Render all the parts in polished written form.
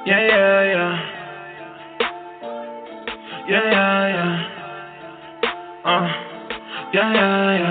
Yeah, yeah, yeah. Yeah, yeah, yeah. Yeah, yeah,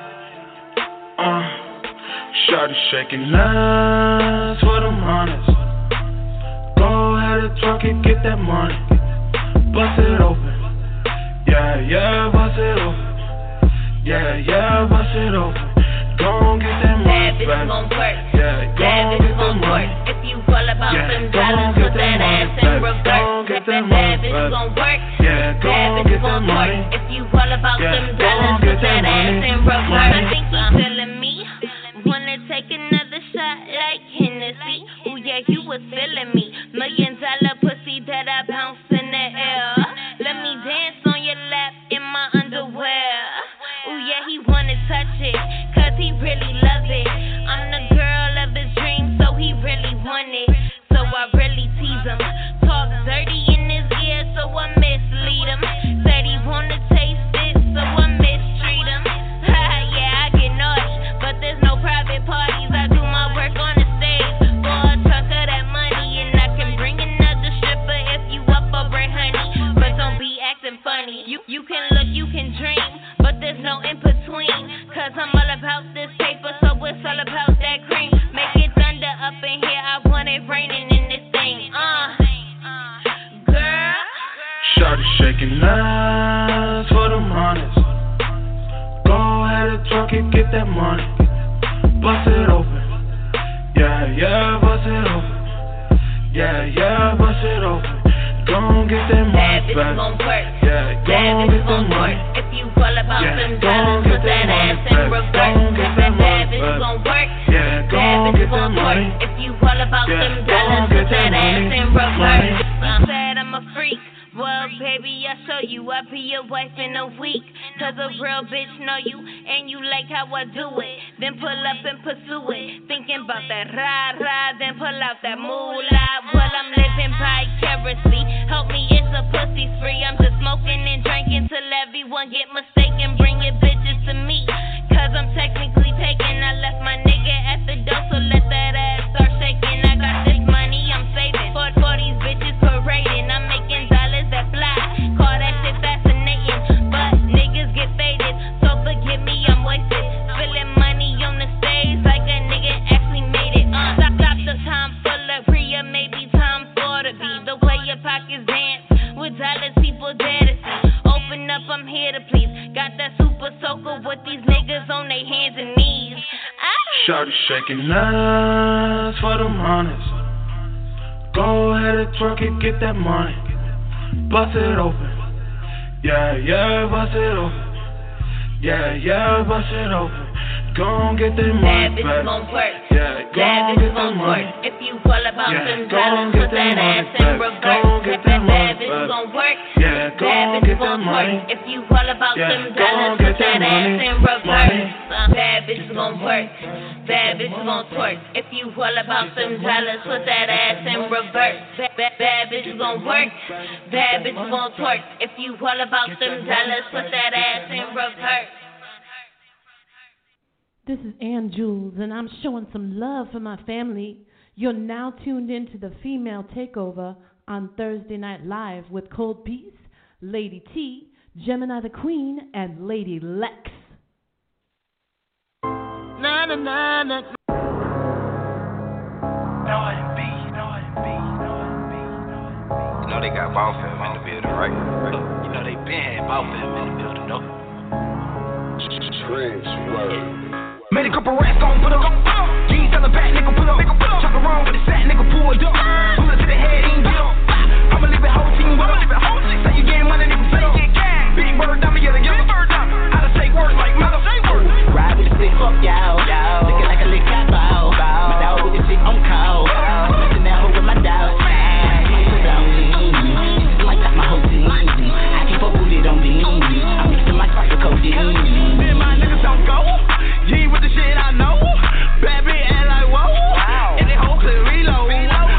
yeah. Shawty shaking ass for them honest. Go ahead and twerk it, get that money. Bust it open. Yeah, yeah, bust it open. Yeah, yeah, bust it open. Gon' get that money, baby. Gon' work. Yeah, gon' get that money. If you all about them dollars, put that ass in reverse. That bitch gon' work. Yeah, gon' get that money. If you all about them dollars, put that ass in reverse. I think he feeling me. Wanna take another shot like Hennessy? Ooh yeah, you was feeling me. $1 million pussy that I bounce in the air. Let me dance on your lap in my underwear. Ooh yeah, he wanna touch it, cause he really love it. I'm the girl of his dreams, so he really want it. So I really tease him. Talk dirty in his ear, so I mislead him. Said he wanna taste it, so I mistreat him. Yeah, I get naughty, but there's no private parties. I do my work on the stage for a chunk of that money, and I can bring another stripper if you up over honey. But don't be acting funny. You can look, you can dream, but there's no in between. Cause I'm all about this paper, so it's all about that cream. Make it thunder up in here, I want it raining in this thing. Girl. Shawty shaking ass for them honest. Go ahead and twerk it, get that money. Bust it open. Yeah, yeah, bust it open. Yeah, yeah, bust it open. Gon' get that money, baby. Gon' work. Yeah, gon' get that money. If you all about them dollars, put that ass in reverse. That bitch gon' work. Yeah, gon' get that money. If you all about them dollars, put that ass in reverse. Said I'm a freak. Well, baby, I'll show you. I'll be your wife in a week. Cause a real bitch know you, and you like how I do it. Then pull up and pursue it. Thinking about that rah-rah, then pull out that moolah. While I'm living vicariously. Help me, it's a pussy spree. I'm just smoking and drinking till everyone get mistaken. Bring your bitches to me. Cause I'm technically taken. I left my nigga at the door, so let that ass start shaking. I got this money I'm saving. For these bitches parading. I'm making dollars that fly. Call that shit fascinating. But niggas get faded. So forgive me, I'm wasted. Spilling money on the stage like a nigga actually made it. Stop the time full of Rhea, maybe time for to be. The way your pockets dance with dollars people dare to see. Open up, I'm here to please. Got that super soaker with these niggas on their hands and knees. Shawty shaking ass for them honest. Go ahead and twerk it, get that money. Bust it open. Yeah, yeah, bust it open. Yeah, yeah, bust it open. Gon' get that money, baby. That bitch gon' work. Yeah, gon' get that money. If you all about them dollars, put that ass in reverse. That bitch gon' work. Yeah, gon' get that money. If you all about them dollars, put that ass in reverse. Bad bitch gon' work. Bad bitch gon' twerk. If you all about them dollars, put that ass in reverse. Bad bitch gon' work. Bad bitch gon' twerk. If you all about them dollars, put that ass in reverse. This is Ann Jules, and I'm showing some love for my family. You're now tuned into the Female Takeover on Thursday Night Live with Cold Peace, Lady T, Gemini the Queen, and Lady Lex. Na na na na. You know they got ball film in the building, right? You know they been had ball film in the building, though. Made a couple racks, gon' put up. Jeans on the back, nigga, pull up. Chop around with the sack, nigga, pull it up. Bullet to the head, ain't get up. I'ma leave it whole team with up. Say you getting money, nigga, say you get cash. Big bird, diamond, yeah, the bird down. How to say words like mother. Ride with the stick, fuck y'all. Looking like a lick, I bow. My dog with the shit on call. Messing that hoe with my dog. Like that's my whole team. I keep up with it on the I'm mixing my spice with codeine. Me and my niggas don't go. You ain't with the shit I know. Bad bitch and like whoa. And they whole clear reload.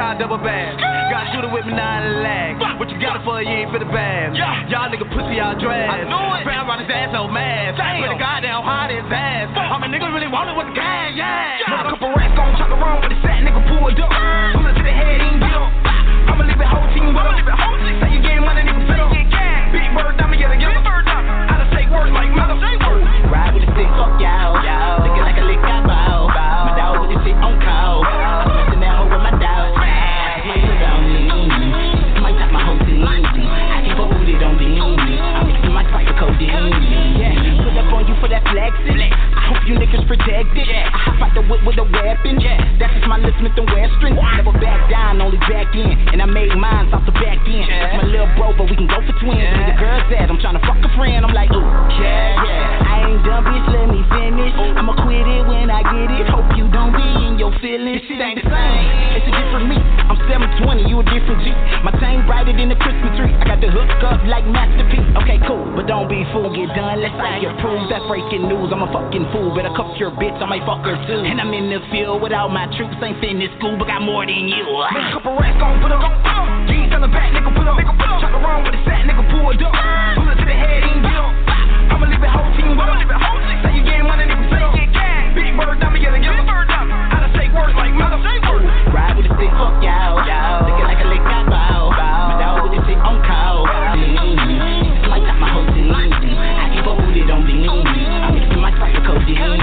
I double bash. Got a shooter with me, now I lag. What you got it for, you ain't for the bag. Y'all nigga pussy, y'all drag. I knew it. Fam on his ass, so mad. With a goddamn hot his ass. I'm a nigga really want it with the gang, yeah. Put a couple racks gon' chuck around with the fat nigga pulled up. Pull it to the head, ain't get up. I'ma leave it whole team with up. Say you game money, nigga, better get gang. Big bird, diamond, get a bird diamond. I done say words like mother. Ride with the stick, fuck y'all. Looking like a lick, I bow. My dog with the shit on call. I'm messing that hoe with my dog. Might put on me. Might top my whole team. I keep a booty, don't be me. I'm mixing my type of codeine. Yeah, put up on you for that flexing. I hope you niggas protected. I hop out the whip with a weapon. That's just my lip Smith and Western. Never back down, only back in. And I made mine off the back end. That's my little bro, but we can go for twins. Where the girl said I'm trying to fuck a friend. I'm like, ooh, yeah. I ain't done, bitch, let me finish. I'ma quit it when I get it. Hope you don't be in your feelings. This shit ain't the same. It's a different me. I'm 720, you a different G. My tank brighter than the Christmas tree. I got the hook up like Master P. Okay, cool, but don't be fool. Get done, let's say you prove. That's breaking news. I'm a fucking fool. Better cuff your bitch, I might fuck her too. And I'm in the field without my troops. Ain't finished school, but got more than you. Make a couple racks gon' put up. Jeans on the back, nigga, put up. Chuck around with the fat nigga pulled up. Pull it to the head, ain't get up. I'ma leave it whole team with up. Say you game money, nigga, better get gang. Big bird, diamond, get a bird diamond. I done say words like mother. Ride with the stick, fuck y'all. Looking like a lick, I bow. My dog with the shit on call. Might top my whole team. I keep a booty, don't be me. I'm mixing my type of codeine.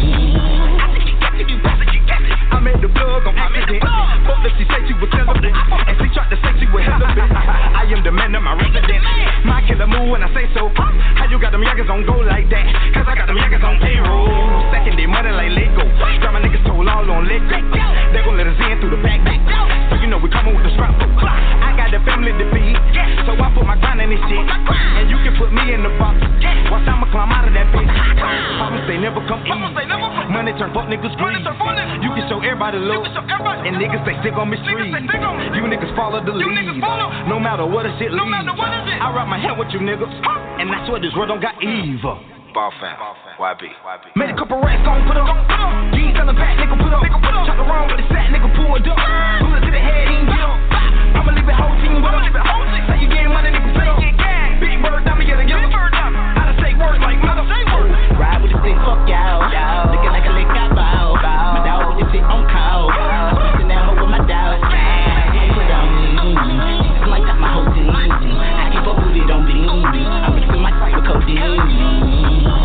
I made the plug on accident. Fuck that she said she was celibate, and she tried to say she was celibate. I am the man of my residence. My killer move when I say so. How you got them yaggers on go like that? Cause I got them yaggers on payroll. Second day money like Lego. Got my niggas told all on Lego. They gon' let us in through the back. So you know we coming with the strap. I got the family to feed, so I put my grind in this shit. And you can put me in the box. Watch I'ma climb out of that bitch. Promise they never come easy. Money turn fuck niggas greedy. You can show everybody love, and niggas they stick on me street. You niggas follow the lead, no matter what a shit leads. I wrap my hand with you niggas, and I swear this world don't got evil. Ball fam, YB. Made a couple racks gon' put up. Jeans on the back, nigga, put up. Chuck around with the fat nigga pulled up. Pull it to the head, ain't get up. I'ma leave it whole team with up. Say you game money, nigga, better get gang. Big bird, diamond, get a bird diamond. I done say words like mother. Ride with the stick, fuck y'all. Looking like a lick, I bow. My dog with the shit on call. Mixing that hoe with my dog. Put on me. Just might top my whole team. I keep a booty, don't be me. I'm mixing my type of codeine.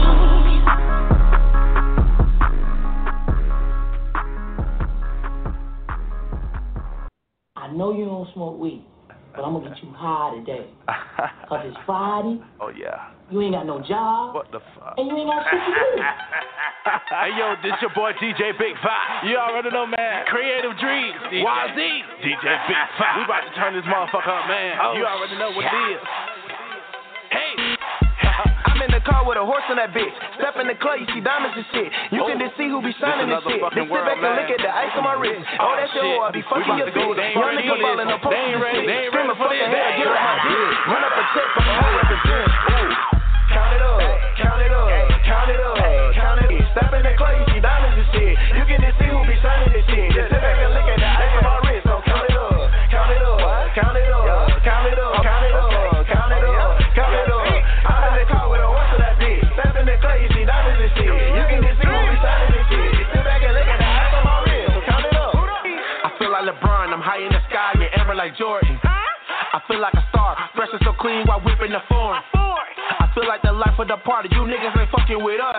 I know you don't smoke weed, but I'm gonna get you high today. Cause it's Friday. Oh yeah. You ain't got no job. What the fuck? And you ain't got shit to do. Hey yo, this your boy DJ Big Five. You already know, man. Creative Dreams. YZ. DJ Big Five. We about to turn this motherfucker up, man. Oh, you already know what it is. Hey. I'm in the car with a horse on that bitch. Step in the club, you see diamonds and shit. You can just see who be signing this shit. Just sit back and look at the ice on my wrist. Oh, that's your whore, I be fucking your bitch. Young nigga ballin' up post and shit. Scream a fucking hair, get on my dick. Run up a check from the whole represent. Count it up, count it up, count it up, count it up. Step in the club, you see diamonds and shit. You can just see who be signing this shit. Just sit back and look at the ice on my wrist. So count it up, count it up, count it up, count it up, count it up, count it up, count it up. I'm in the car with a horse on that bitch. Step in the club, you see diamonds and shit. You can just see who be signing this shit. Sit back and look at the ice on my wrist. So count it up. I feel like LeBron, I'm high in the sky, and ever like Jordan. I feel like a star, fresh and so clean while whipping the foreign. I feel like the life of the party, you niggas ain't fucking with us.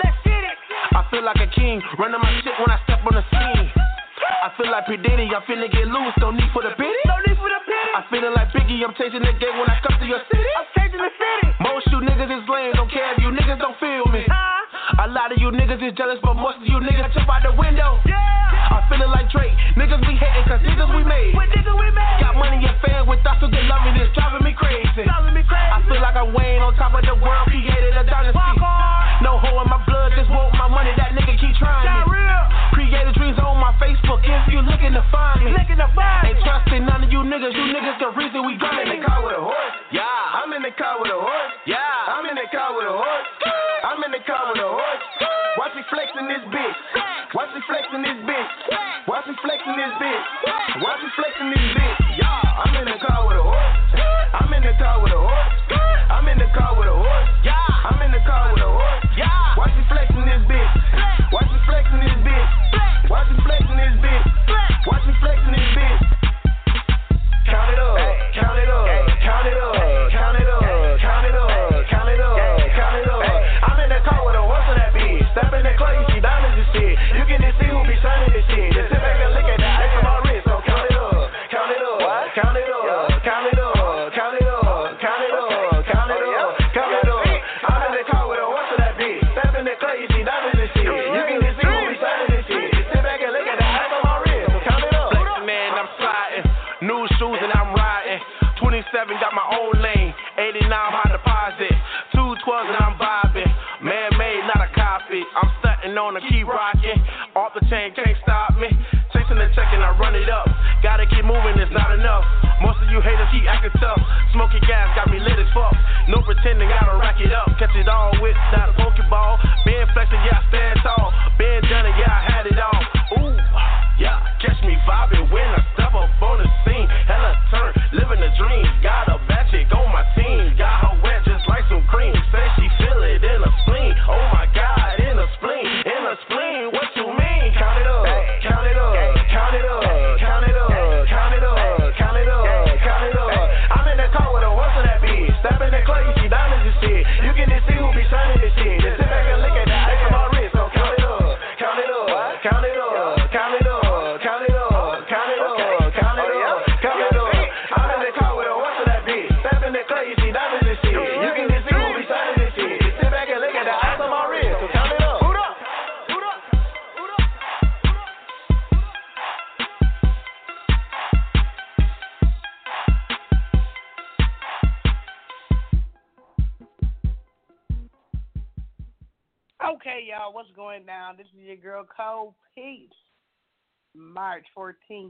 I feel like a king, running my shit when I step on the scene. I feel like P. Diddy, I'm finna get loose, no need for the pity. I feeling like Biggie, I'm chasing the game when I come to your city. I'm chasing the city. Most you niggas is lame, don't care if you niggas don't feel me. A lot of you niggas is jealous, but most of you niggas jump out the window. I'm feeling like Drake, niggas be hating cause niggas we made. Got money and fans with thoughts who get loving this, driving me crazy. I feel like I'm Wayne on top of the world, created a dynasty. No hole in my blood, just want my money, that nigga keep trying me. Creative Dreams on my Facebook, if you looking to find me. Ain't trusting none of you niggas the reason we got in the car with a horse. Yeah, I'm in the car with a horse. Yeah, I'm in the car with a horse. I'm in the car with a horse. Watch me flexing this bitch. Watch me flexing this bitch. Watch me flexing this bitch. Watch me flexing flexing this bitch. Yeah, I'm in the car with a horse. I'm in the car with a horse. I'm in the car with a horse. Yeah, I'm in the car with a horse. Yeah, watch me flexing this bitch. Watch me flexing this bitch. Watch me flexing this bitch. Watch me flexing this bitch. Count it up, count it up, count it up, count it up, count it up, count it up, count it up. I'm in the car with a horse on that bitch. Step in the club, you see diamonds and shit. You can just see who be signing this shit. Just sit back and look at the ice on my wrist. So count it up, count it up, count it up, count it up, count it up, count it up, count it up, count it up. I'm in the car with a horse on that bitch. Step in the club, you see diamonds and shit. You can just see who be signing this shit. Just sit back and look at the ice on my wrist. So count it up. Flexing, man, I'm sliding. New shoes and I'm riding. 27 got my own lane. 89 high deposit. 212 and I'm vibing. Man-made, not a copy. I'm stunting on the key rocking. Off the chain, can't stop me. Chasing the check and I run it up. Gotta keep moving, it's not enough. Most of you haters keep acting tough. Smoking gas got me lit as fuck. No pretending, gotta rack it up. Catch it all with that Pokeball. Been flexing, yeah, I stand tall. Been done it, yeah, I had it all. Ooh, yeah, catch me vibing when I step up on the scene. Hella turn, living a dream. Got a bad chick on my team. Got her wet just like some cream. Say she feel it in a spleen. Oh my God, in a spleen. In a spleen, what you mean? Count it up, count it up, count it up, count it up, count it up, count it up, count it up. I'm in the car with a horse on that bitch. Step in the club, you see diamonds and shit. You can just see who be signing this shit. Just sit back and look at the ice on my wrist. So count it up, count it up, count it up, count it up, count it up, count it up, count it up, count it up. I'm in the car with a horse on that bitch. Step in the club, you see diamonds and shit. You can just see who be signing this shit. Just sit back and look at the ice on my wrist. So count it up. Boot up, boot up, boot up. Okay, y'all, what's going down? This is your girl, Cold Peace. March 14th,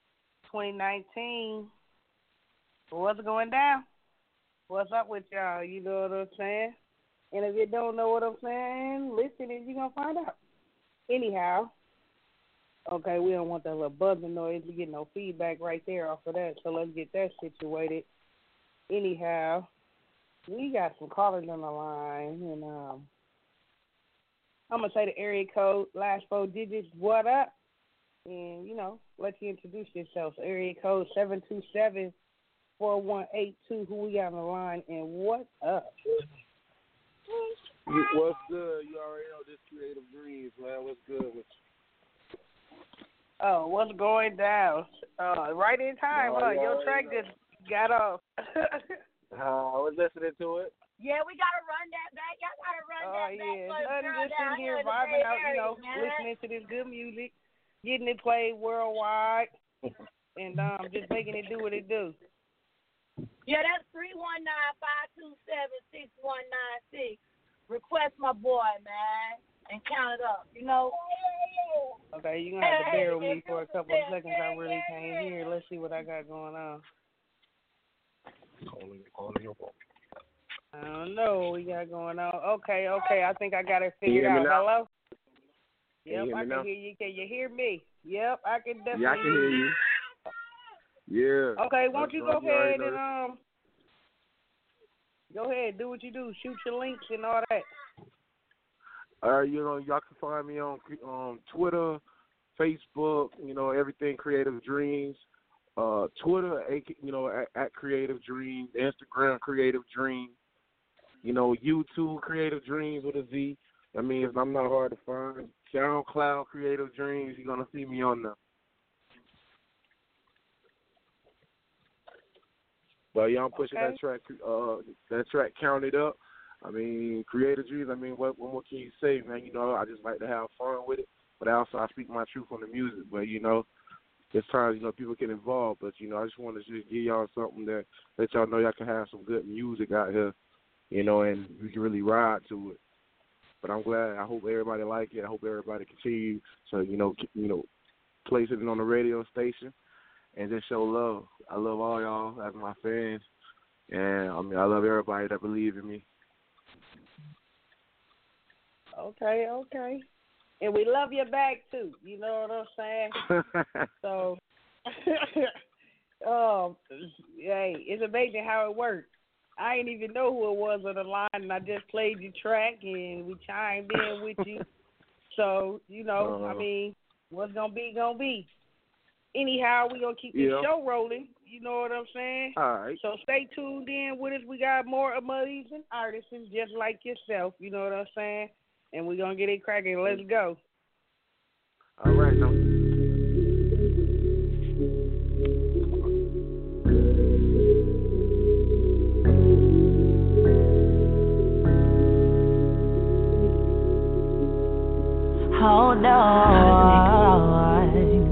2019. What's going down? What's up with y'all? You know what I'm saying? And if you don't know what I'm saying, listen and you're going to find out. Anyhow, okay, we don't want that little buzzing noise. We get no feedback right there off of that, so let's get that situated. Anyhow, we got some callers on the line, and I'm going to say the area code, last 4 digits, what up? And, you know, let you introduce yourself. Area code 727-4182, who we got on the line, and what up? What's good? You already know this Creative Dreams, man. What's good with you? Oh, what's going down? Right in time, huh? Your track just got off. I was listening to it. Yeah, we gotta run that back. Y'all gotta run that back. Nothing, just sitting here vibing out, you know, listening to this good music, getting it played worldwide, and just making it do what it do. Yeah, that's 319-527-6196. Request my boy, man, and count it up, you know. Okay, you're going to have to bear with me for a couple of seconds. I really can't hear. Let's see what I got going on. Calling your phone. I don't know what we got going on. Okay, I think I got it figured out. Hello? Yep, I can hear you. Can you hear me? Yep, I can definitely I can hear you. Yeah. Okay, won't you go ahead and go ahead, do what you do. Shoot your links and all that. You know, y'all can find me on Twitter, Facebook, you know, everything Creative Dreams. Twitter, you know, at Creative Dreams. Instagram, Creative Dreams. You know, YouTube, Creative Dreams with a Z. I mean, I'm not hard to find. SoundCloud, Creative Dreams. You're gonna see me on there. But yeah, I'm pushing that track. Count It Up. I mean, Creative Dreams. I mean, what more can you say, man? You know, I just like to have fun with it. But also, I speak my truth on the music. But you know, there's times, you know, people get involved. But you know, I just want to just give y'all something that let y'all know y'all can have some good music out here. You know, and we can really ride to it. But I'm glad. I hope everybody like it. I hope everybody continue to, you know, place it on the radio station and just show love. I love all y'all as my fans, and I mean, I love everybody that believe in me. Okay. And we love you back too. You know what I'm saying? So, Hey, it's amazing how it works. I ain't even know who it was on the line, and I just played your track, and we chimed in with you. So, you know, I mean, what's going to be, going to be. Anyhow, we're going to keep this show rolling. You know what I'm saying? All right. So stay tuned in with us. We got more amazing artists just like yourself. You know what I'm saying? And we're going to get it cracking. Let's go. All right, now. Hold on.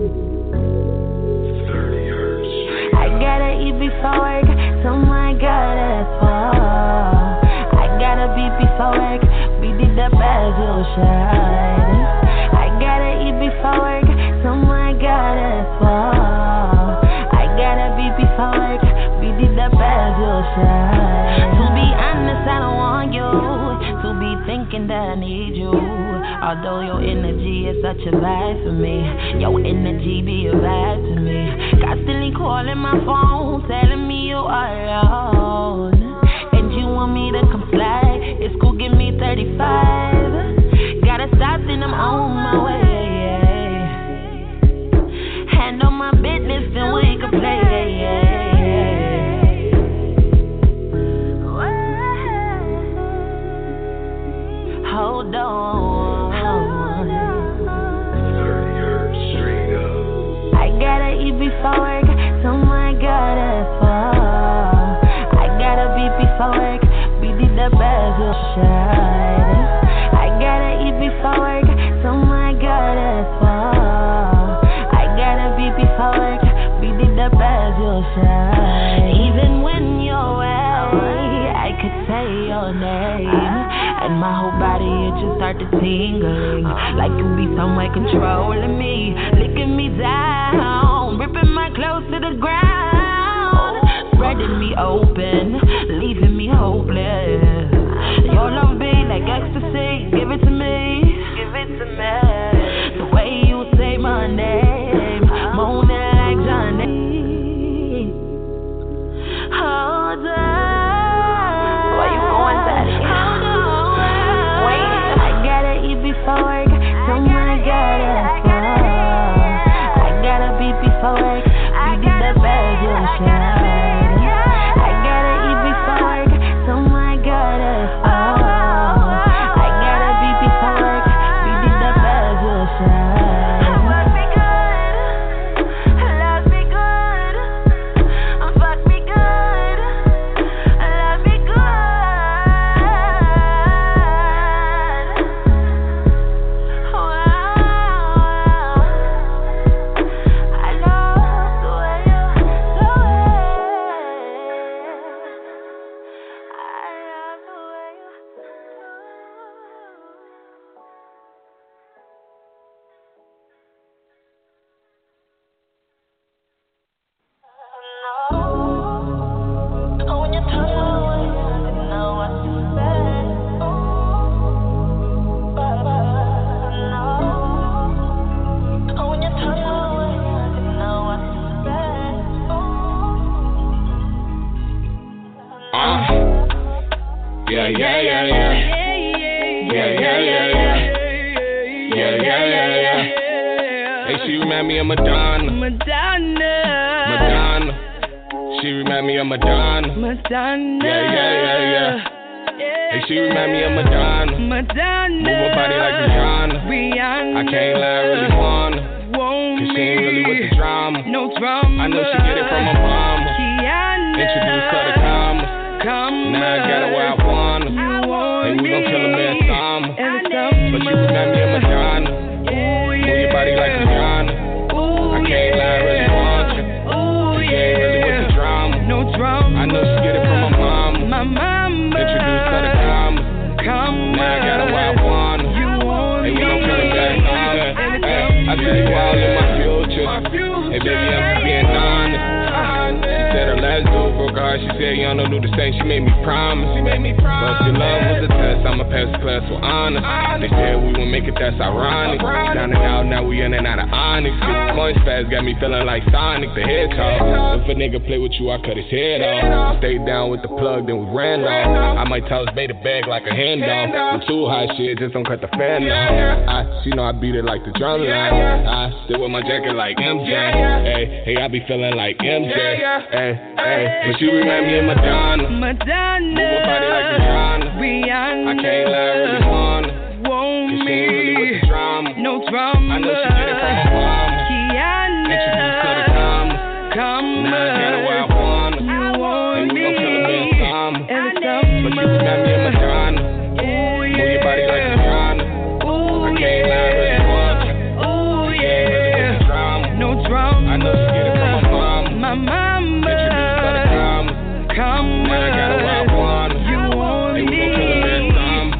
30 hertz. I gotta eat before work, so my God, that's far. I gotta beat before work, beat it up as you shine. I gotta eat before work, so my God, that's far. I gotta beat before work, beat it up as you shine. To be honest, I don't want you to be thinking that I need you. Although your energy is such a vibe for me, your energy be a vibe to me. Constantly calling my phone, telling me you are alone, and you want me to come slide. It's cool, give me 35. Gotta stop, then I'm on my way. Handle my business, then we can play. Hold on. Before work, so my God, that's far. I gotta beat before work, beat it up as you shine. I gotta eat before work, so my God, that's far. I gotta beat before work, beat it up as you shine. Even when you're away, I could say your name, and my whole body, it just started tingling, like you be somewhere controlling me, licking me down, ripping my clothes to the ground, spreading me open, leaving me hopeless. Your love be like ecstasy, give it to me, give it to me. The way you say my name, moaning like Johnny. Hold on. Why you going, Daddy? Hold on. Wait, I gotta eat before work, so my God, that's far. I gotta beat before work, beat it up as you shine. I gotta eat before work, so my God, that's far. I gotta beat before work, beat it up as you shine. Fuck me good, love me good. Fuck me good, love me good. Wow. I love the way you do it. I love the way you do it. When you turn away, I didn't know what to say. When you turn away, I didn't know what to say. Yeah. Hey, she remind me of Madonna. She remind me of Madonna. Yeah. Hey, she remind me of Madonna. Move her body like Rihanna. I can't lie, I really wanna. Cause she ain't really with the drama. I know she get it from her mama. Introduce her to Kama. Now I got her where I wanna. And we gon' kill a man summer. But you remind me of Madonna. Move your body like Rihanna. I can't lie, I really want you. Cause she ain't really with the drama. I know she get it from her mama. Introduce her to Kama. Now I got her where I wanna. And we gon' kill a man summer. I see you all in my future. Hey baby, I'm just being honest. She said her last dude broke her heart. She said y'all don't do the same. She made me promise. But if your love was a test, I'ma pass the class that's so honest. They said we won't make it, that's ironic. Down and out, now we in and out of Onyx. Get coins fast, got me feeling like Sonic the Hedgehog. If a nigga play with you, I cut his head off. Stayed down with the plug, then we ran off. I might toss bait a bag like a handoff. I'm too hot shit, just don't cut the fan off. She know I beat it like the drum line. I still with my jacket like MJ. Hey, I be feeling like MJ. Hey, but she remind me of Madonna. Move her body like Rihanna. I can't lie, I really wanna. Cause she ain't really with the drama. No drama. I know she get it from her mama. Kiana. Introduced to the comma. Now I got her where I wanna. And we gon' kill her in summer. But she remind me of Madonna. Move your body like Rihanna. I can't lie, I really wanna. Cause she ain't really with the drama. No drama. I know she get it from her mama. My mama. Introduced to the comma. Now I got her where I wanna. And we gon' kill her in summer.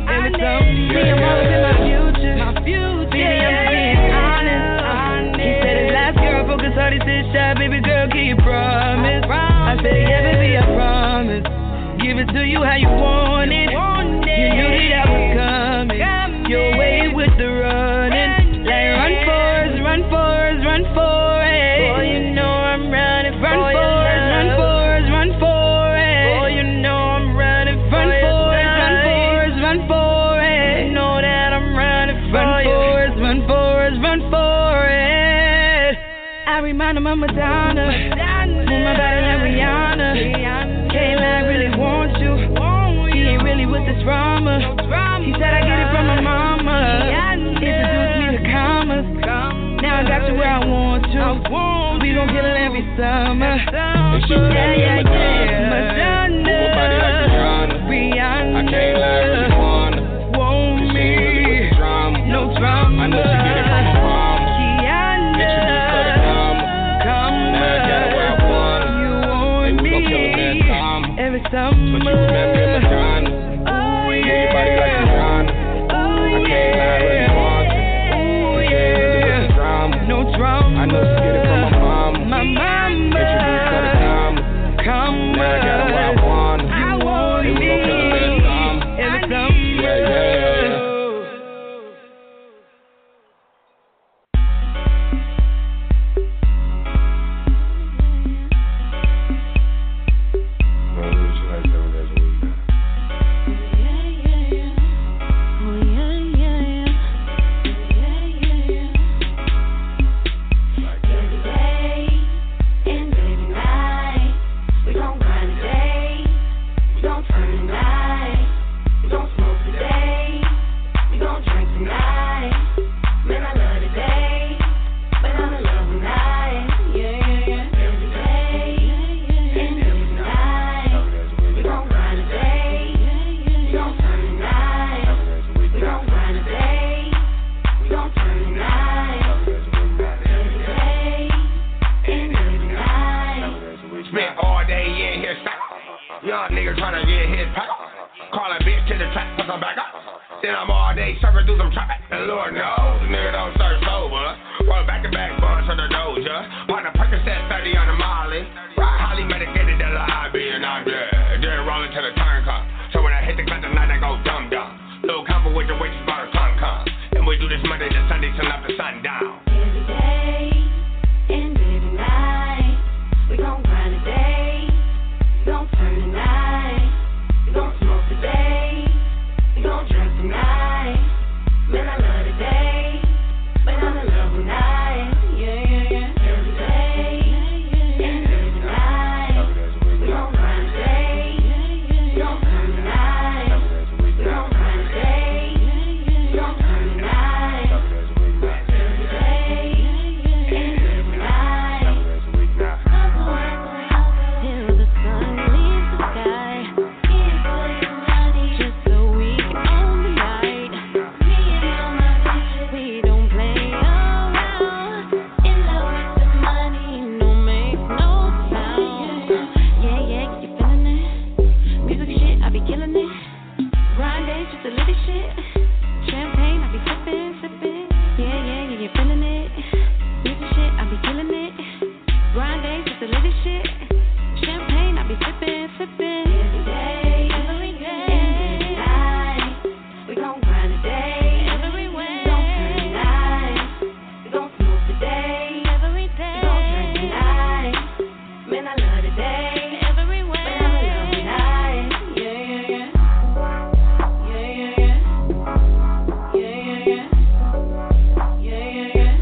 I'm always in my future. Baby, I'm being honest. He said his last girl focus on his shot. Baby girl, can you promise? I said, yeah, baby, I promise. Give it to you how you want it. You knew that I was coming. Your way with the running. Like run for us, run for us, run for it. Boy, you know I'm running. Run for us, run for us, run for it. Boy, you know I'm running. Run for us, run for us, run for it. You know that I'm running. Run for us, run for us, run for it. I remind him of Madonna. Move my body like Rihanna. Can't lie, I really want you. He ain't really with this drama. He said I get it from my mama. Introduced me to commas. Now I got you where I want you. We gon' kill it every summer. And she remind me of Madonna. Move her body like Rihanna. I can't lie, I really wanna. Cause she ain't really with the drama. No drama. I know she get it from her mama. Introduced to the comma. Now I got her where I wanna. And we gon' kill her in summer. Every summer. But you remind me of Madonna. Move your body like Rihanna. I can't lie, I really want you. Cause she ain't really with the drama. No drama. I know she get it from her mama. My mama. Introduced to the comma. Now I got her where I wanna. And we gon' kill her in summer. Every summer. Yeah. Young nigga tryna get his pack. Call a bitch to the trap, put some back up. Then I'm all day surfing through some traffic. And Lord knows, nigga don't surf sober. Roll back to back bunch of the doja. Partner Percocet 30 on the Molly. Ride highly medicated to the IB and I'm dead. Then rolling to the turn come. So when I hit the club tonight, I go dumb dumb. Little combo with the waitress bought a tongue come. And we do this Monday to Sunday till after sundown. Every day and every night, we gon' grind a day. We gon' turn the night. We gon' smoke today. We gon' drink tonight. Man, I love the day, but I'm in love with night. Yeah. Every day and every night, we gon' grind a day. We gon' turn the night. We gon' grind a day. We gon' turn the night. Every day. gon' grind today. Everywhere. Gon' turn tonight. We gon' smoke today. Every day. We gon' drink tonight. Man, I love today. Everywhere. Man, I love tonight. Yeah, yeah, yeah. Yeah, yeah, yeah. Yeah, yeah, yeah. Yeah, yeah, yeah.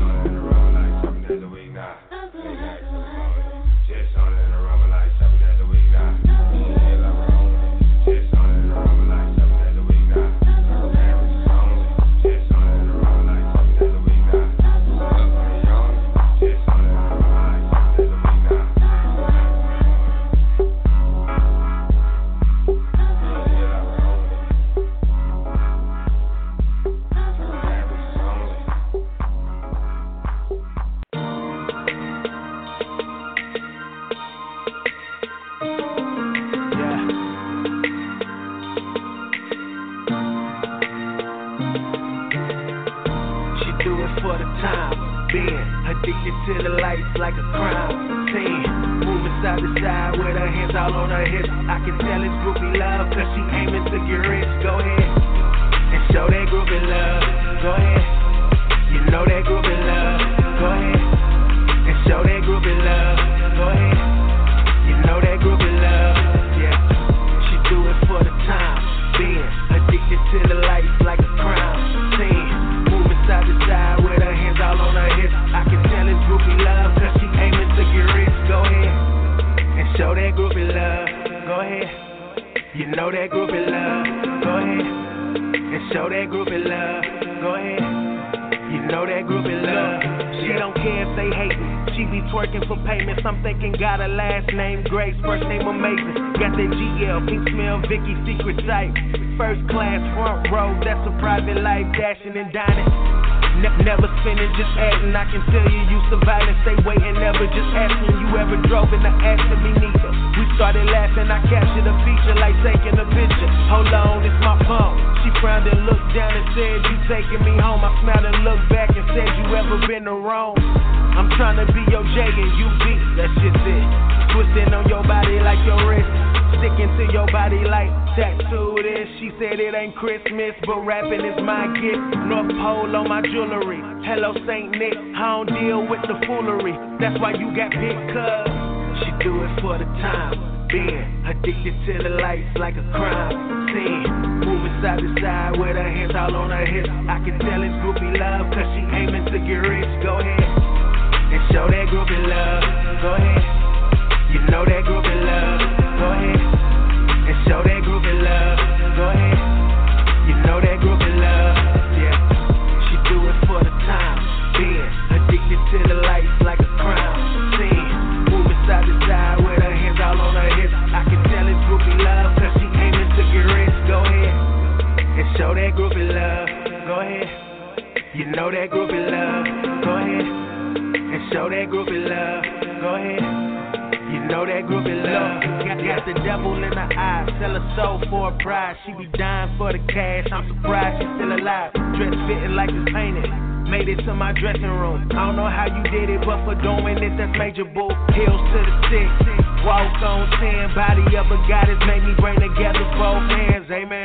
Addicted to the lights like a crime scene. Moving side to side with her hands all on her hips. I can tell it's groupie love, cause she aiming to get rich. Go ahead and show that groupie love. Go ahead, you know that groupie love. Go ahead and show that groupie love. Go ahead, you know that groupie love. Yeah, she do it for the time being. Addicted to the lights like a crime scene. Moving side to side with her hands all on her hips. I can tell it's groupie love, cause she aiming to get rich. Go ahead and show that groupie love. Go ahead, you know that groupie love. Go ahead and show that groupie love. Go ahead, you know that groupie love. She don't care if they hate me. She be twerking for payments. I'm thinking got a last name Grace, first name amazing. Got that GL, pink smell, Vicky secret type. First class, front row, that's a private life, dashing and dining. Never spinning, just acting. I can tell you surviving. Stay waiting, never just asking. You ever drove in the Aston? Me neither. We started laughing, I captured a feature like taking a picture. Hold on, it's my phone. She frowned and looked down and said, you taking me home. I smiled and looked back and said, you ever been to Rome? I'm trying to be your J and you B, that's just it. Twisting on your body like your wrist. Sticking to your body like tattooed is. She said it ain't Christmas, but rapping is my gift. North Pole on my jewelry. Hello Saint Nick, I don't deal with the foolery. That's why you got big cuz. She do it for the time being. Addicted to the lights like a crime scene. Moving side to side with her hands all on her hips. I can tell it's groupie love, cause she aiming to get rich. Go ahead and show that groupie love. Go ahead, you know that groupie love. Go ahead and show that groupie love. Go ahead, you know that groupie love. Yeah, she do it for the time being. Addicted to the lights like a crime scene. Moving side to side with her hands all on her hips. I can tell it's groupie love, cause she aiming to get rich. Go ahead and show that groupie love. Go ahead, you know that groupie love. Go ahead and show that groupie love. Go ahead, you know that groupie love. Got the devil in her eyes, sell her soul for a prize. She be dying for the cash, I'm surprised she's still alive. Dress fitting like it's painted, made it to my dressing room. I don't know how you did it, but for doing it, that's major bull. Heels to the stick, walk on 10. Body of a goddess made me bring together both hands, amen.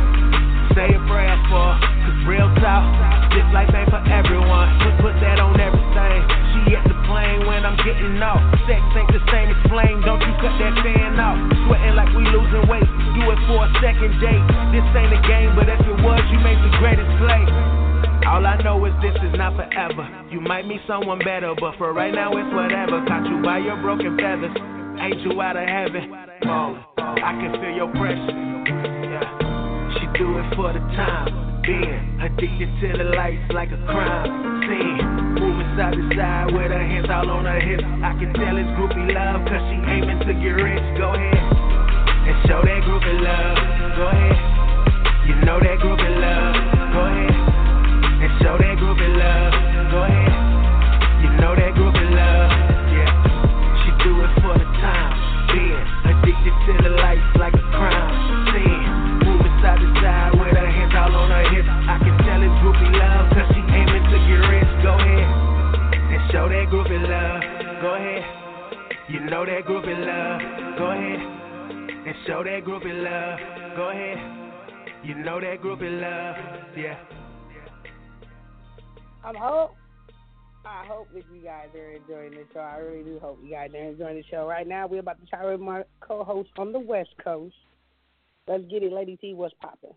Say a prayer for her, cause real talk, this life ain't for everyone. Put that on everything. She at the plane when I'm getting off. Sex ain't the same as flame, don't you cut that fan off. Sweating like we losing weight, do it for a second date. This ain't a game, but if it was, you made the greatest play. All I know is this is not forever. You might meet someone better, but for right now it's whatever. Caught you by your broken feathers, ain't you out of heaven? Oh, I can feel your pressure. Yeah, she do it for the time being. Addicted to the lights like a crime scene. Moving side to side with her hands all on her hips. I can tell it's groupie love, cause she aiming to get rich. Go ahead and show that groupie love. Go ahead, you know that groupie love. Go ahead and show that groupie love. Go ahead, you know that groupie love. Yeah, she do it for the time being. Addicted to the lights like a crime scene. Moving side to side with her hands all on her hips. I can tell it's groupie love, cause she aiming to get rich. Go ahead and show that groupie love. Go ahead, you know that groupie love. Go ahead and show that groupie love. Go ahead, You know that groupie love, yeah. I hope that you guys are enjoying the show. I really do hope you guys are enjoying the show. Right now, we're about to chat with my co-host on the West Coast. Let's get it, Lady T. What's poppin'?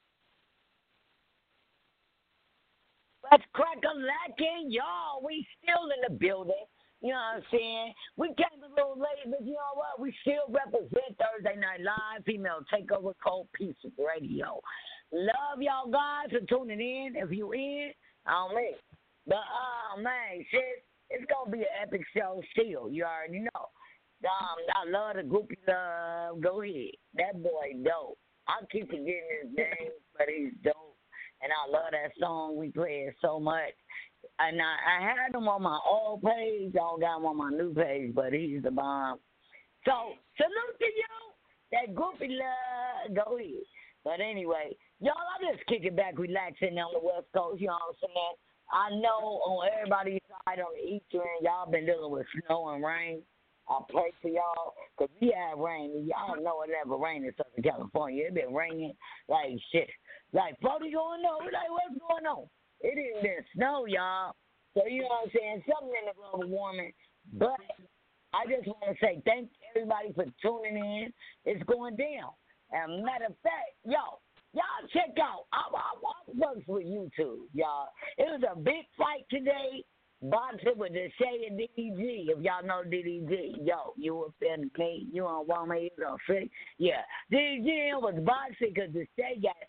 Let's crack-a-lackin', y'all. We still in the building. You know what I'm saying? We came a little late, but you know what? We still represent Thursday Night Live, Female Takeover, Cold Piece Radio. Love y'all guys for tuning in. If you in, on me. But, man, shit, it's going to be an epic show still. You already know. I love the groupie love. Go ahead. That boy dope. I keep forgetting his name, but he's dope. And I love that song. We play it so much. And I had him on my old page. I don't got him on my new page, but he's the bomb. So, salute to you. That groupie love. Go ahead. But anyway, y'all, I'm just kicking back, relaxing on the West Coast. You know what I'm saying? I know on everybody's side on the Eastern, y'all been dealing with snow and rain. I pray for y'all, because we have rain. Y'all know it never rained in Southern California. It been raining like shit. Like, 40 going on. Like, what's going on? It ain't been snow, y'all. So, you know what I'm saying? Something in the global warming. But I just want to say thank everybody for tuning in. It's going down. And matter of fact, y'all check out. I works with YouTube, y'all. It was a big fight today. Boxing with Deshae and DDG. If y'all know DDG, yo, you offend me. You don't want me, you don't fit. Yeah. DDG was boxing because Deshae got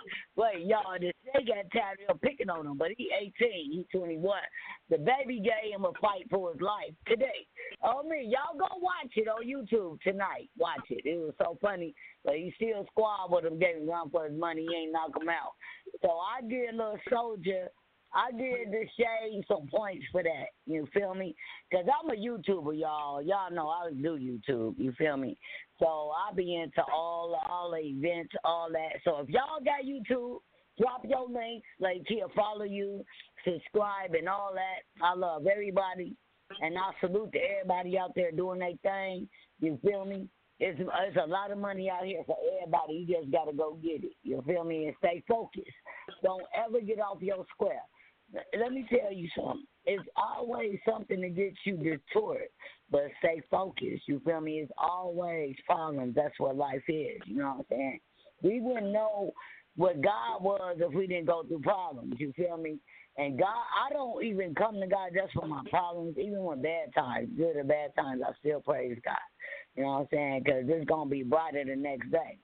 tired of picking on him, but he 18, he 21. The baby gave him a fight for his life today. Oh, me, y'all go watch it on YouTube tonight. Watch it. It was so funny. But he still squad with him, gave him run for his money. He ain't knock him out. So I did a little soldier. I did Deshae some points for that. You feel me? Because I'm a YouTuber, y'all. Y'all know I do YouTube. You feel me? So I be into all the events, all that. So if y'all got YouTube, drop your links. Like, he'll follow you, subscribe, and all that. I love everybody. And I salute to everybody out there doing their thing. You feel me? It's a lot of money out here for everybody. You just got to go get it. You feel me? And stay focused. Don't ever get off your square. Let me tell you something. It's always something to get you detoured, but stay focused. You feel me? It's always problems. That's what life is. You know what I'm saying? We wouldn't know what God was if we didn't go through problems. You feel me? And God, I don't even come to God just for my problems. Even when bad times, good or bad times, I still praise God. You know what I'm saying? Because it's going to be brighter the next day.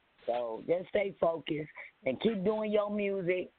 So just stay focused and keep doing your music.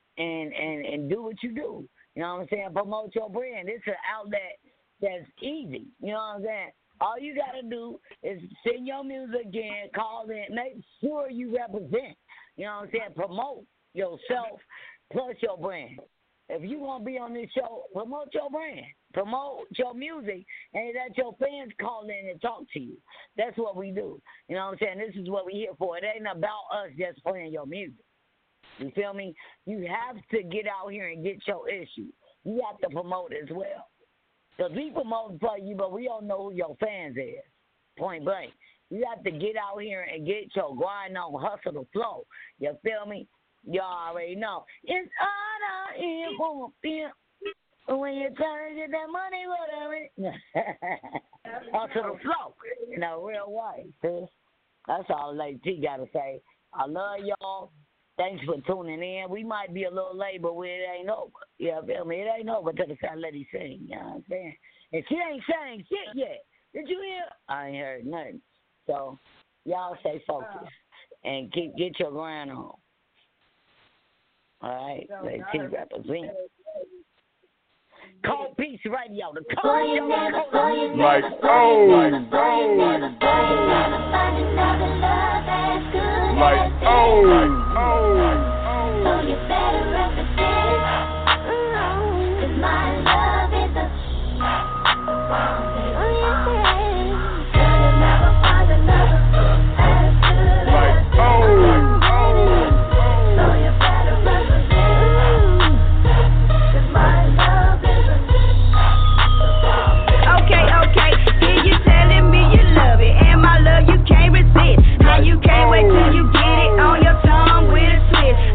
And do what you do. You know what I'm saying? Promote your brand. It's an outlet that's easy. You know what I'm saying? All you got to do is sing your music in, call in, make sure you represent. You know what I'm saying? Promote yourself plus your brand. If you want to be on this show, promote your brand. Promote your music and let your fans call in and talk to you. That's what we do. You know what I'm saying? This is what we're here for. It ain't about us just playing your music. You feel me? You have to get out here and get your issue. You have to promote as well. Because we promote for you, but we don't know who your fans is. Point blank. You have to get out here and get your grind on, hustle the flow. You feel me? You already know. It's honor in boom. When you try to get that money, whatever. Hustle the flow. In a real way, sis. That's all Lady T got to say. I love y'all. Thanks for tuning in. We might be a little late, but it ain't over. You feel me? It ain't over till the sound lady sing. You know what I'm saying? And she ain't saying shit yet. Did you hear? I ain't heard nothing. So, y'all stay focused and get your grind on. All right? Let's keep representing. Cold Piece Radio. The Cold Like, oh. Like, oh. So you better represent. 'Cause my love is a. You'll never find another as good as this. So you better represent. 'Cause my love is a. Okay. Hear you telling me you love it, and my love you can't resist. How you can't wait till you get it on your tongue with a twist.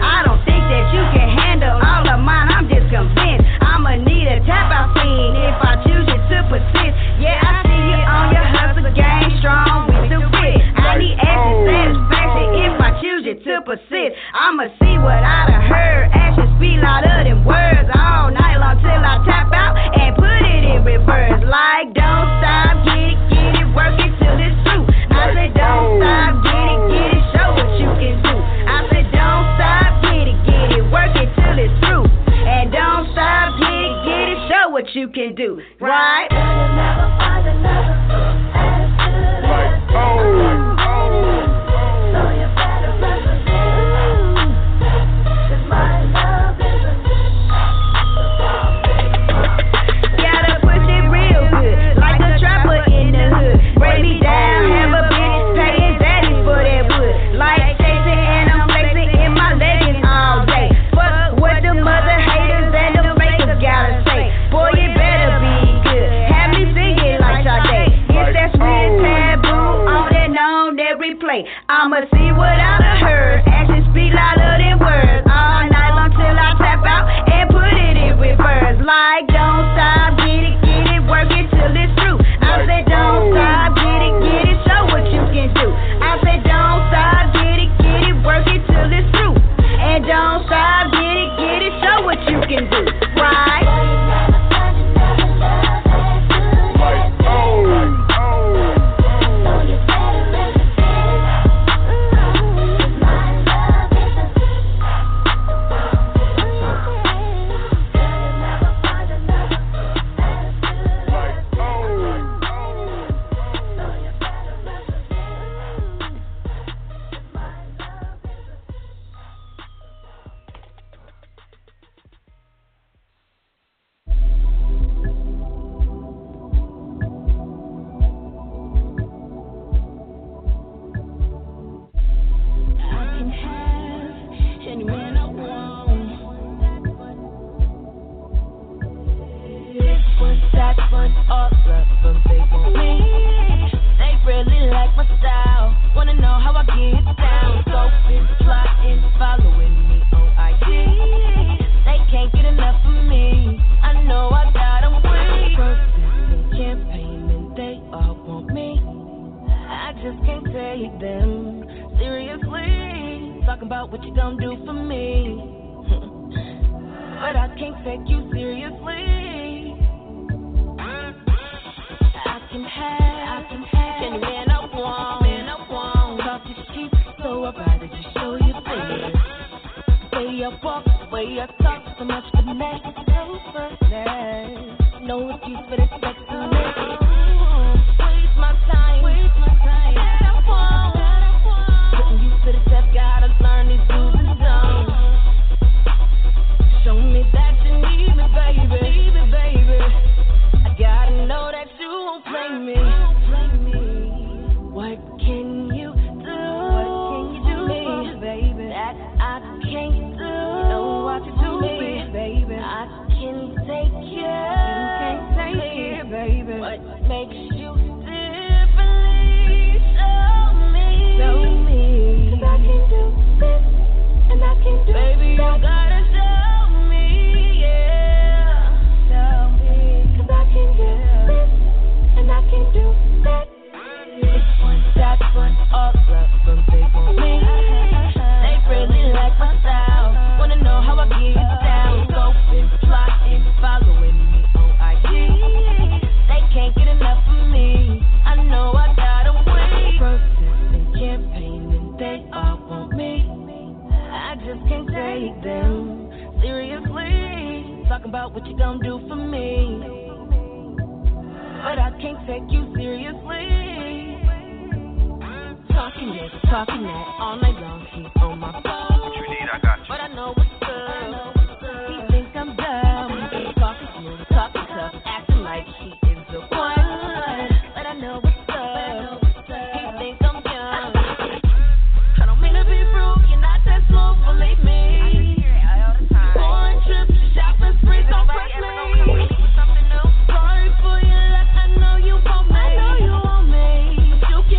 you can do, right? Gotta push it real good, like a trapper in the hood. Break me down, have a bitch paying daddy for that wood. Like chasing and I'm flexing in my leggings all day. Fuck what the mother haters and the fakers gotta say. Boy, you better be good. Have me singing like Sade. If that's real taboo, on and on every play. I'ma see what I done heard. Actions speak louder than words. All night long till I tap out and put it in reverse. Like don't stop, get it, work it till it's true. I said don't stop, get it, show what you can do. I said don't stop, get it, work it till it's true. And don't stop, get it, show what you can do. Right?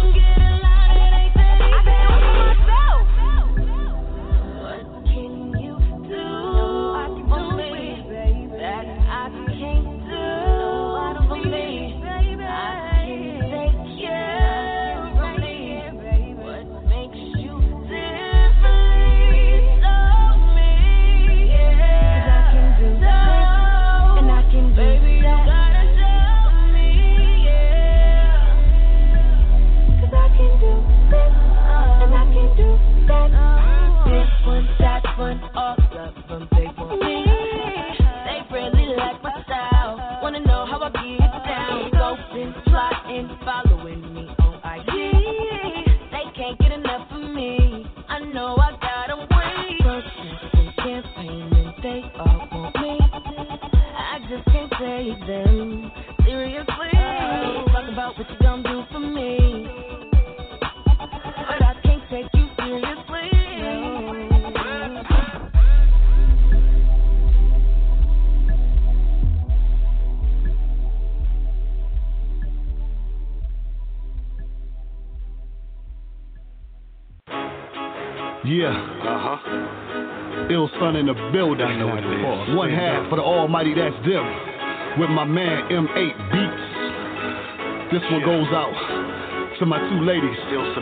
Can you me. I just can't take them seriously. Talk about what you gon' do for me, but I can't take you seriously. Yeah. Ill Son in the building. One half for the almighty, that's them. With my man M8 Beats. This one goes out to my two ladies.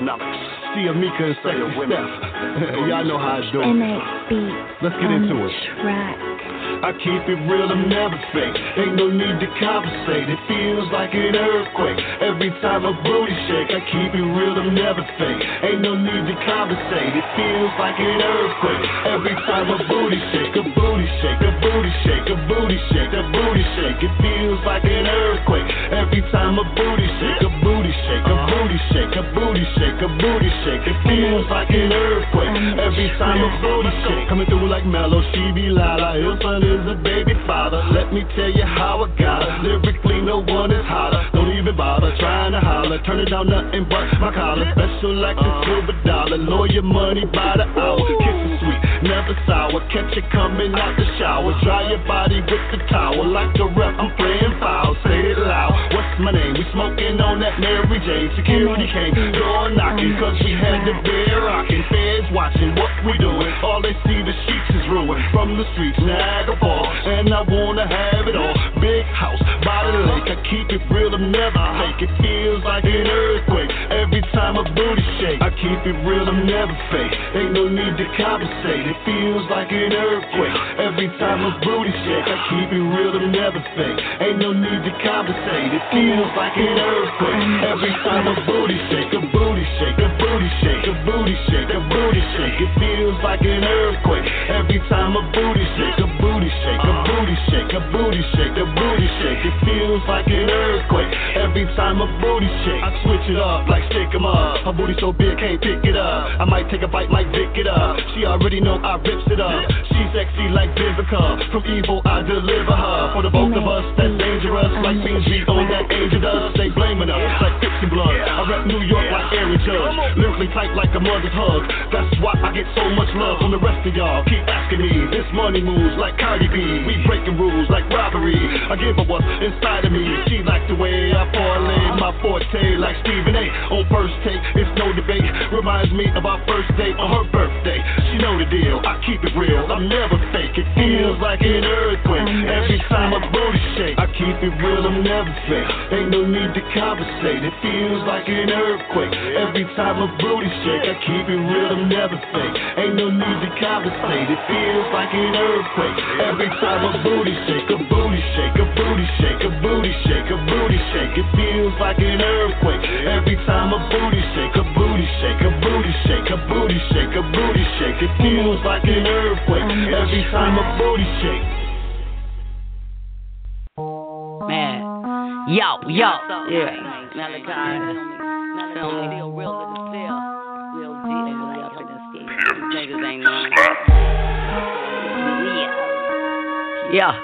Sia Mika and Sexy Steph. Y'all know how I do it. M8 Beats. Let's get into it. Track. I keep it real, I'm never fake. Ain't no need to compensate. It feels like an earthquake every time a booty shake. I keep it real, I'm never fake. Ain't no need to compensate. It feels like an earthquake every time a booty shake. A booty shake, a booty shake, a booty shake, a booty shake. It feels like an earthquake every time a booty shake. A booty shake, a booty shake, a booty shake, a booty shake. It feels like an earthquake every time a booty shake. Coming through like Mellow, she be Lala. Ill Son is a baby father. Let me tell you how I got her. Lyrically, no one is hotter. Don't even bother trying to holler. Turn it down, nothing but my collar. Special like the silver dollar. Lawyer money by the hour. Kissing sweet, never sour. Catch it coming out the shower. Dry your body with the towel. Like the rep, I'm playing foul. Say it loud. What's my name? We smoking on that Mary Jane. Security came, door knocking, cause we had the bear rocking. Feds watching what we doing. All they see the sheets is ruined. From the streets, Niagara Falls, and I wanna have it all. Big house by the lake. I keep it real, I'm never fake. It feels like an earthquake every time a booty shake. I keep it real, I'm never fake. Ain't no need to compensate. It feels like an earthquake every time a booty shake. I keep it real, I'm never fake. Ain't no need to compensate. It feels like an earthquake every time a booty shake. A booty shake, a booty shake, a booty shake, a booty shake. It feels like an earthquake every time a booty shake. A booty shake, a booty shake, a booty shake, a booty shake. It feels like an earthquake every time a booty shake. I switch it up like stick 'em up. Her booty so big, can't pick it up. I might take a bite, might pick it up. She already know I rips it up. She's sexy like Vivica. From evil, I deliver her. For the both of us, that's dangerous. Like BG on that angel dust. They blaming us like fiction blood. I rep New York like Aaron Judge. Lyrically tight like a mother's hug. That's why I get so much love from the rest of y'all. Keep asking me. This money moves like Cardi B. We breaking rules like robbery. I give her what's inside of me. She like the way I parlay my forte like Stephen A. On first take, it's no debate. Reminds me of our first date on her birthday. She know the deal. I keep it real. I'm never fake. It feels like an earthquake every time a booty shake. I keep it real. I'm never fake. Ain't no need to compensate. It feels like an earthquake every time a booty shake. I keep it real. I'm never fake. Ain't no need to compensate. It feels like an earthquake every time a booty shake. A booty shake, a booty shake, a booty shake, a booty shake. It feels like an earthquake every time a booty shake. A booty shake, a booty shake, a booty shake, a booty shake. It feels like an earthquake every time a booty shake. Man, yo, yeah. Malachi, feel real to the feel, real deep, like up in the skin. Niggas ain't known. Yeah.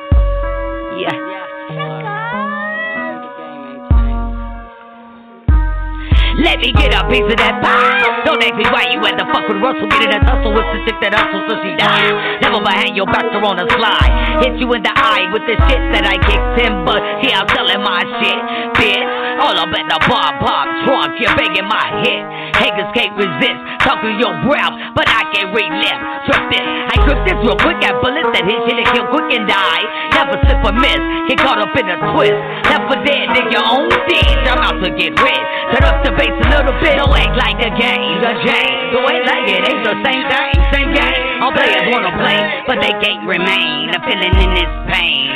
Let me get a piece of that pie. Don't ask me why you had to fuck with Russell. Get in that tussle with the chick that hustle so she died. Never behind your back or on a slide. Hit you in the eye with the shit that I kicked him. But yeah, I'm telling my shit, bitch. All up at the bar, trunk. You're begging my hit. Haters can't resist. Talking your breath, but I can't relive. Trip this, I grip this real quick. Got bullets that hit shit and kill quick and die. Never slip or miss. Get caught up in a twist. Left for dead in your own ditch. I'm out to get rich. Turn up the bass a little bit. Don't act like the game, the Jane. Don't act like it ain't the same thing, same game. All players wanna play, but they can't remain. I'm feeling in this pain.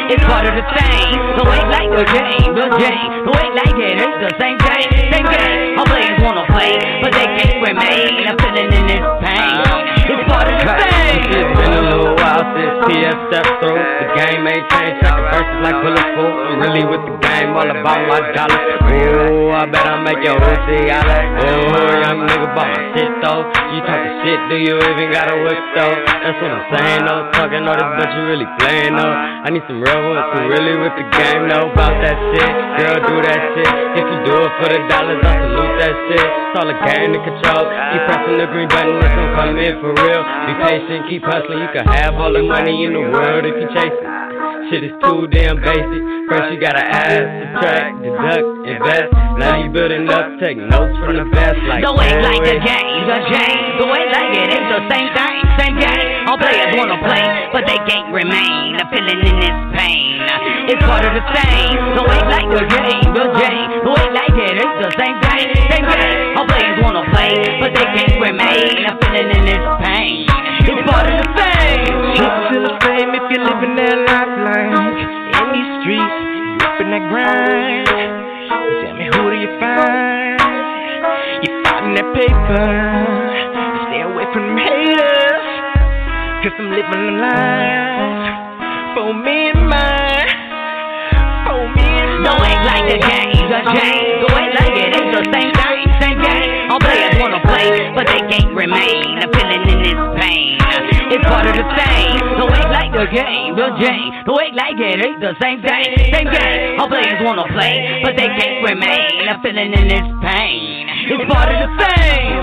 It's part of the thing. So ain't like the game, the game. So ain't like it, it's the same thing, same game. All players wanna play, but they can't remain. I'm feeling in this pain. It's part of the thing. It's been a little while since TF stepped through. The game ain't changed, tracking verses like bulletproof. I'm really with the game, all about my dollar. Ooh, I bet I make your Uzi holler. Ooh, young nigga bought my shit though. You talking shit, do you even got a whip though? That's what I'm saying though. Talking all this, but you really playing though. I need some real ones who really with the game know about that shit. Girl, do that shit. If you do it for the dollars, I salute that shit. It's all a game to control. Keep pressing the green button, it's gonna come in for real. Be patient, keep hustling. You can have all the money in the world if you chase it. Shit is too damn basic. First you gotta add, subtract, deduct, invest. Now you building up, take notes from the best. Like don't act like the game, the game. Don't act like it, it's the same thing, same game. All players wanna play, but they can't remain. I'm feeling in this pain. It's part of the thing. Don't act like the game, the game. Don't act like it, it's the same thing, same game. All players wanna play, but they can't remain. I'm feeling in this pain. It's part of the thing. You feel the same if you're living that life like in these streets, you up in that grind. Tell me who do you find? You fighting that paper. Stay away from them haters, 'cause I'm living a life for me and mine. For me and mine. Don't act like the game, the game. Don't act like it, it's the same thing, same game. All players wanna play, but they can't remain. I'm feeling in this pain. It's part of the thing. Don't act like the game, the game. Don't act like it, it's the same thing, same game. All players wanna play, but they can't remain. I'm feeling in this pain. It's part of the thing.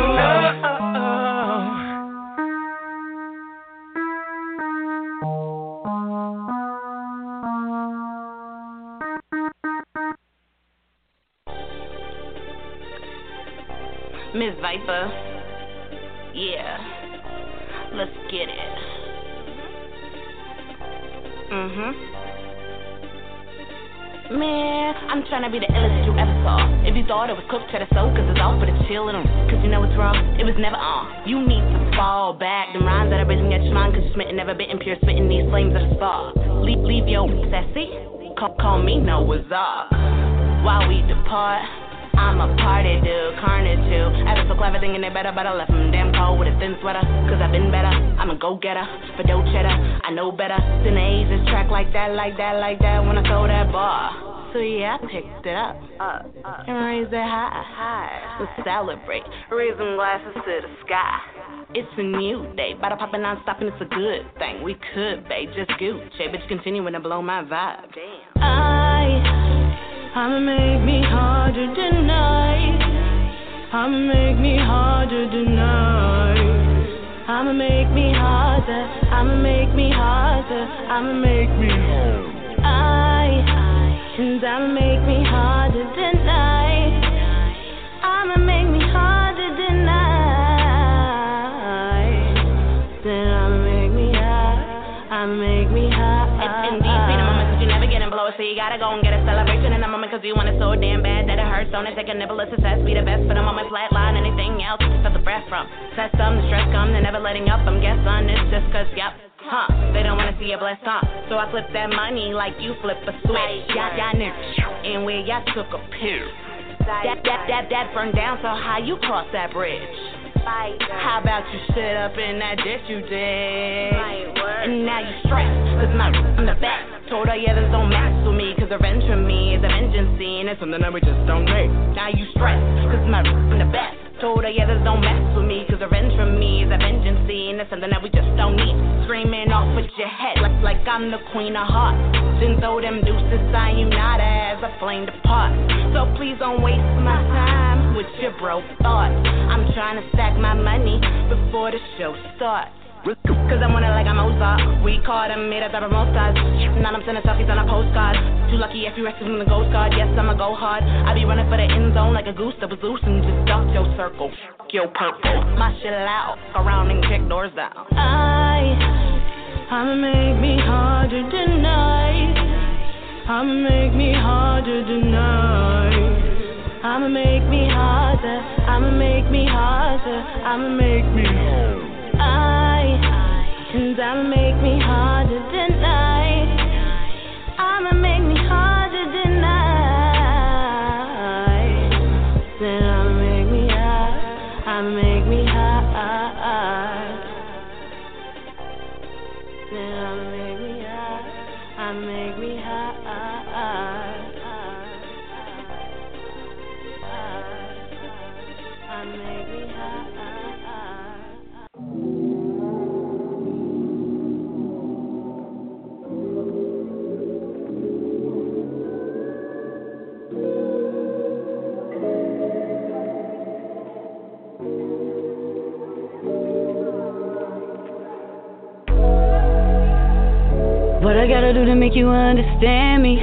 Miss Viper, yeah, let's get it. Man, I'm tryna be the illest you ever saw. If you thought it was cooked to the soul, 'cause it's all for the chill and cause you know what's wrong, it was never on. You need to fall back. Them rhymes that are risen at your mind, 'cause you're smitten, never bitten, pure spitting these flames of the spark. Leave your sassy, call me Noah's Ark. While we depart, I'm a party dude, carnage too. Ever so clever thinking they better, but I left them damn cold with a thin sweater. 'Cause I've been better, I'm a go-getter. For dough cheddar, I know better than the Asians track like that when I throw that bar. So yeah, I picked it up and raised it high. So celebrate, raise them glasses to the sky. It's a new day, bottle popping non-stop and it's a good thing. We could, babe, just Gucci, bitch continuing to blow my vibe. Damn. I'ma make me harder tonight. I'ma make me harder tonight. I'ma make me harder. I'ma make me harder. I'ma make me and I'ma make me harder tonight. I'ma make me harder tonight. Then I'ma make me high. I'ma make me high. And these be the moments that you never get and blow it, so you gotta go and get a celebration in the moment, 'cause you want it so damn bad that it hurts. Don't it take a nibble of success, be the best for the moment, flatline anything else, just felt the breath from. Set some, the stress come, they're never letting up, I'm guessing it's just 'cause, yep. They don't wanna see you blessed, so I flip that money like you flip a switch. Y'all niggas, and where y'all took a pill. That burned down, so how you cross that bridge? How about you sit up in that ditch you did? And now you stressed, 'cause my in the back told her, yeah, this don't mess with me, 'cause revenge from me is a vengeance scene, it's something that we just don't make. Now you stressed, 'cause my in the back told her, yeah, this don't mess with me, 'cause revenge from me is a vengeance scene, it's something that we just don't need. Screaming off with your head like I'm the queen of hearts. Then throw them deuces, sayonara as a flame depart. So please don't waste my time with your broke thoughts. I'm trying to stack my money before the show starts. 'Cause I want it like I'm Mozart. We caught him, made us out of most stars. Now I'm sending selfies on a postcard. Too lucky if you rescue from the ghost guard. Yes, I'ma go hard. I be running for the end zone like a goose that was loose and just ducked your circle. Yo, purple. My shit loud. Around and kick doors down. I'ma make me harder tonight. I'ma make me harder tonight. I'ma make me harder. I'ma make me harder. I'ma make me and I'ma make me harder tonight. What I gotta do to make you understand me?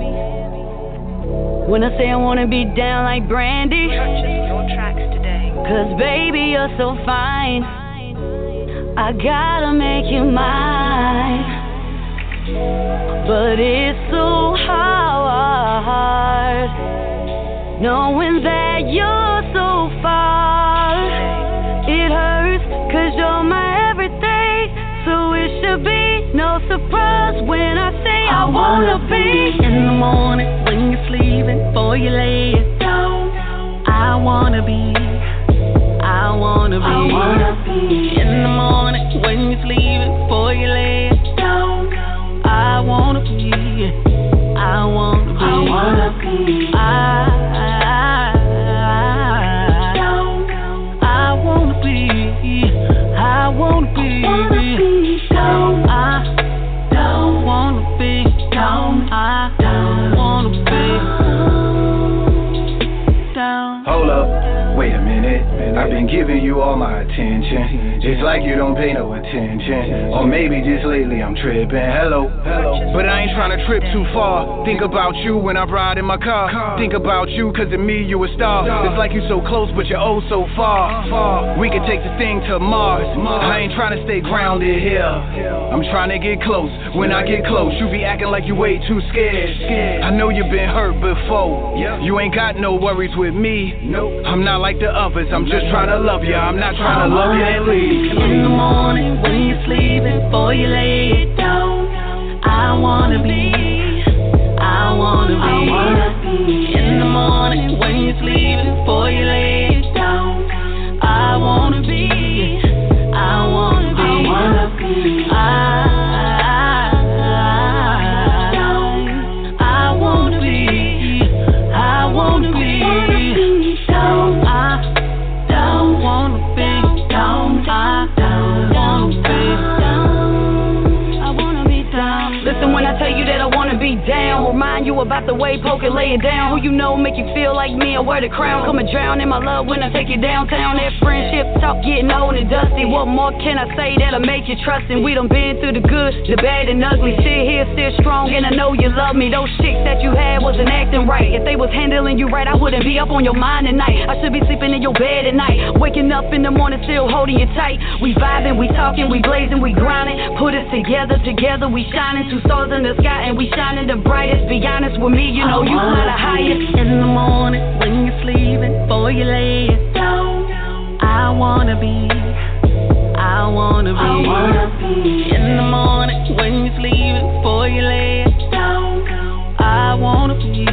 When I say I wanna be down like Brandy. Purchase your tracks today. Cause baby, you're so fine. I gotta make you mine. But it's so hard knowing that you're so far. It hurts cause you're my everything. So it should be no surprise when I say I wanna be in the morning when you're sleeping, before you lay it down. I wanna be in the morning when you're sleeping, before you lay it down. I wanna be Hold up, wait a minute. I've been giving you all my attention. It's like you don't pay no attention. Or maybe just lately I'm tripping. Hello. But I ain't trying to trip too far. Think about you when I ride in my car. Think about you cause in me you a star. It's like you so close but you're oh so far. We can take the thing to Mars. I ain't trying to stay grounded here. I'm trying to get close. When I get close you be acting like you way too scared. I know you've been hurt before. You ain't got no worries with me. I'm not like the others. I'm just trying to love ya. I'm not trying to love you and leave. In the morning when you're sleeping, before you lay it down. I wanna be in the morning when you're sleeping, before you lay it down. I wanna be down, remind you about the way poker lay it down. Who you know make you feel like me or wear the crown. Come and drown in my love when I take you downtown. That friendship talk getting old and dusty. What more can I say that'll make you trust? And we done been through the good, the bad and ugly. Sit here still strong and I know you love me. Those chicks that you had wasn't acting right. If they was handling you right, I wouldn't be up on your mind at night. I should be sleeping in your bed at night, waking up in the morning still holding you tight. We vibing, we talking, we blazing, we grinding. Put us together, we shining. Two stars in the sky and we shining the brightest. Be honest with me, you know you fly the highest. In the morning when you're sleeping, before you lay it down. I wanna be in the morning when you're sleeping, before you lay it down. I wanna be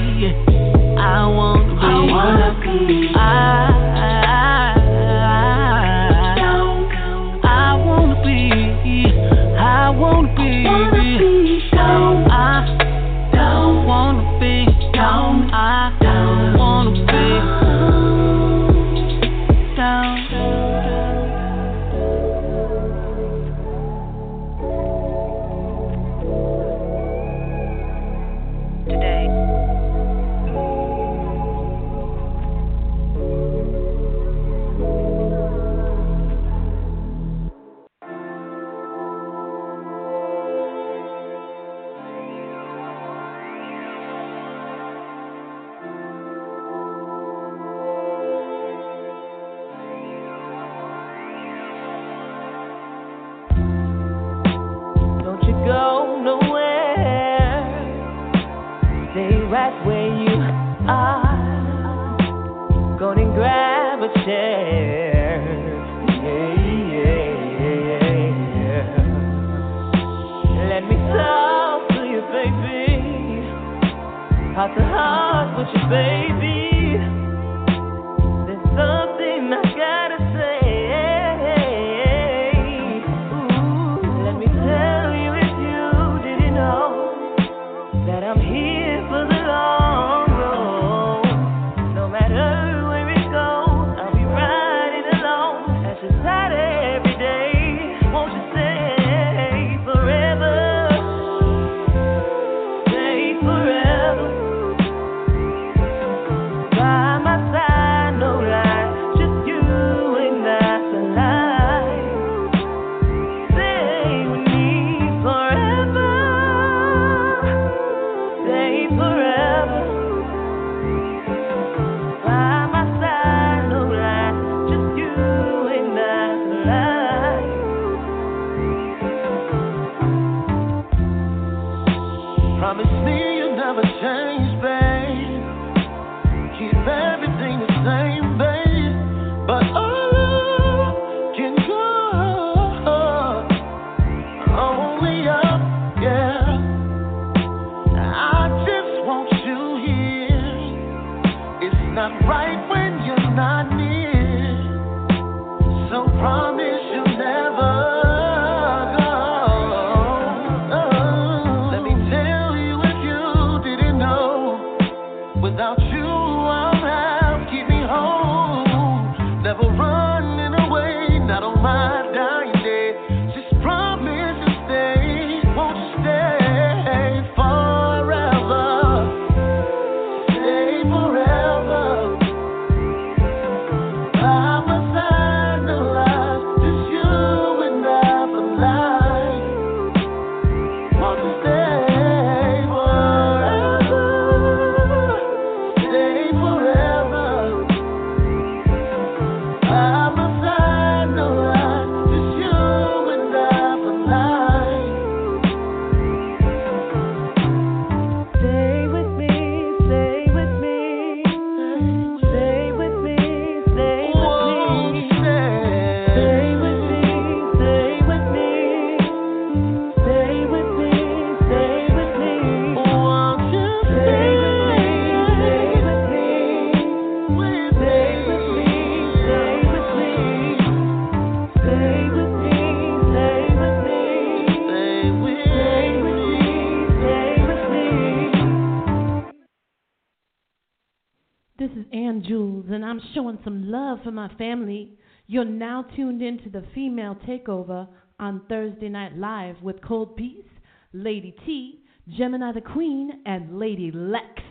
Promise me you'll never change, babe. Keep everything the same, babe. But all can go only up, yeah. I just want you here. It's not right when you're not near. So promise you'll never go. Let me tell you if you didn't know. Without you, I'll have keep me home. Never running away, not on my dying day. Just promise to stay. Won't you stay forever? Stay forever. By my side, no lies. Just you and I for life. Won't you stay forever? Stay forever. By my side, no lies. Just you and I for life. Stay with me, stay with me, stay with me, stay with me, stay with me, stay with me, stay with me, stay with me. Won't you stay with me, stay with me, stay with me, stay with me, stay with me, stay with me, stay with me. This is Ann Jules, and I'm showing some love for my family. You're now tuned into the Female Takeover on Thursday Night Live with Cold Peace, Lady T, Gemini the Queen, and Lady Leck.